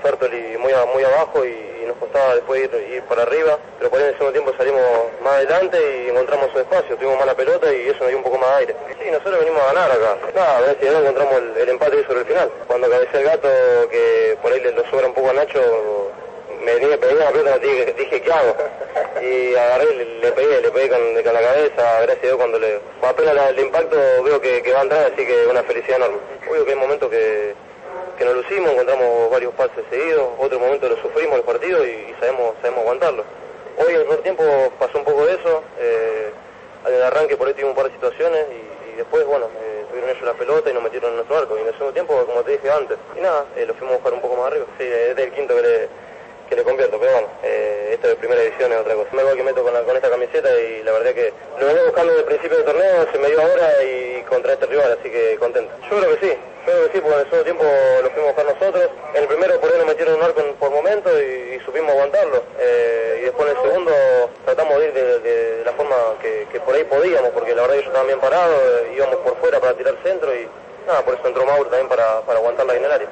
Fertoli muy abajo y nos costaba después ir para arriba, pero por ahí en el segundo tiempo salimos más adelante y encontramos un espacio, tuvimos mala pelota y eso nos dio un poco más de aire. Sí, nosotros venimos a ganar acá. Nada, gracias a Dios encontramos el empate ahí sobre el final. Cuando cabecé el Gato, que por ahí le lo sobra un poco a Nacho, me pegué una pelota, dije ¿qué hago? Y agarré, le pegué con la cabeza, gracias a Dios cuando apenas el impacto veo que va a entrar, así que una felicidad enorme. Obvio que hay momentos que nos lucimos, encontramos varios pases seguidos, otro momento lo sufrimos el partido y sabemos aguantarlo. Hoy en el primer tiempo pasó un poco de eso, al arranque por ahí tuvimos un par de situaciones y después, bueno, tuvieron ellos la pelota y nos metieron en nuestro arco. Y en el segundo tiempo, como te dije antes, y nada, lo fuimos a buscar un poco más arriba. Sí, este es el quinto que le convierto, pero bueno, esto de primera división es otra cosa. Me voy que meto con esta camiseta y la verdad que lo vengo buscando desde el principio del torneo, se me dio ahora y contra este rival, así que contento. Yo creo que sí, porque en el segundo tiempo lo fuimos a buscar nosotros. En el primero por ahí nos metieron un arco por momento y supimos aguantarlo. Y después en el segundo tratamos de ir de la forma que por ahí podíamos, porque la verdad que ellos estaban bien parados, íbamos por fuera para tirar centro y nada, por eso entró Mauro también para aguantar la en el área.